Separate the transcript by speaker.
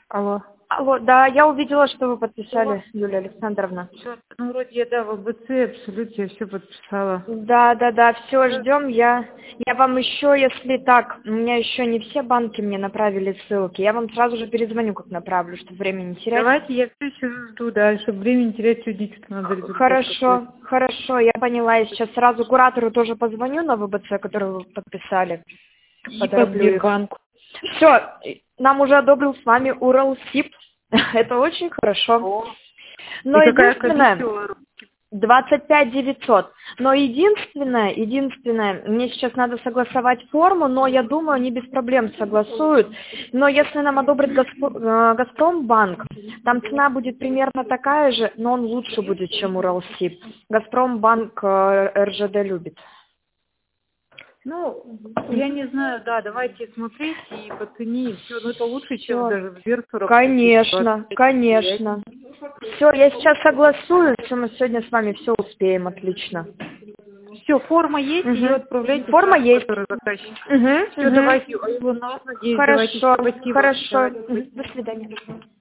Speaker 1: Алло.
Speaker 2: Алло, да, я увидела, что вы подписали, Юлия Александровна.
Speaker 1: Всё, ну, вроде я, да, в АБЦ, абсолютно, я все подписала.
Speaker 2: Да, все, ждем. Я вам еще, если так, у меня еще не все банки мне направили ссылки. Я вам сразу же перезвоню, как направлю, чтобы времени не терять.
Speaker 1: Давайте, я все еще жду, да, чтобы времени терять, сегодня что-то надо результат
Speaker 2: Хорошо, я поняла. Я сейчас сразу куратору тоже позвоню на ВБЦ, который вы подписали.
Speaker 1: и по Сбербанку.
Speaker 2: Все, нам уже одобрил с вами Уралсиб. Это очень хорошо. Но
Speaker 1: И какая
Speaker 2: единственное,
Speaker 1: комиссия?
Speaker 2: 25 900. Но единственное, мне сейчас надо согласовать форму, но я думаю, они без проблем согласуют. Но если нам одобрит Газпромбанк, там цена будет примерно такая же, но он лучше будет, чем Уралсиб. Газпромбанк РЖД любит.
Speaker 1: Ну, я не знаю, да, давайте смотреть и по цене, все, но это лучше, чем даже Сбер 40.
Speaker 2: Конечно. Все, я сейчас согласую, все, мы сегодня с вами все успеем, отлично.
Speaker 1: Все, форма есть, ее отправляйте.
Speaker 2: Форма есть.
Speaker 1: Все, давайте, надеюсь,
Speaker 2: Хорошо.
Speaker 1: спасибо.
Speaker 2: До свидания.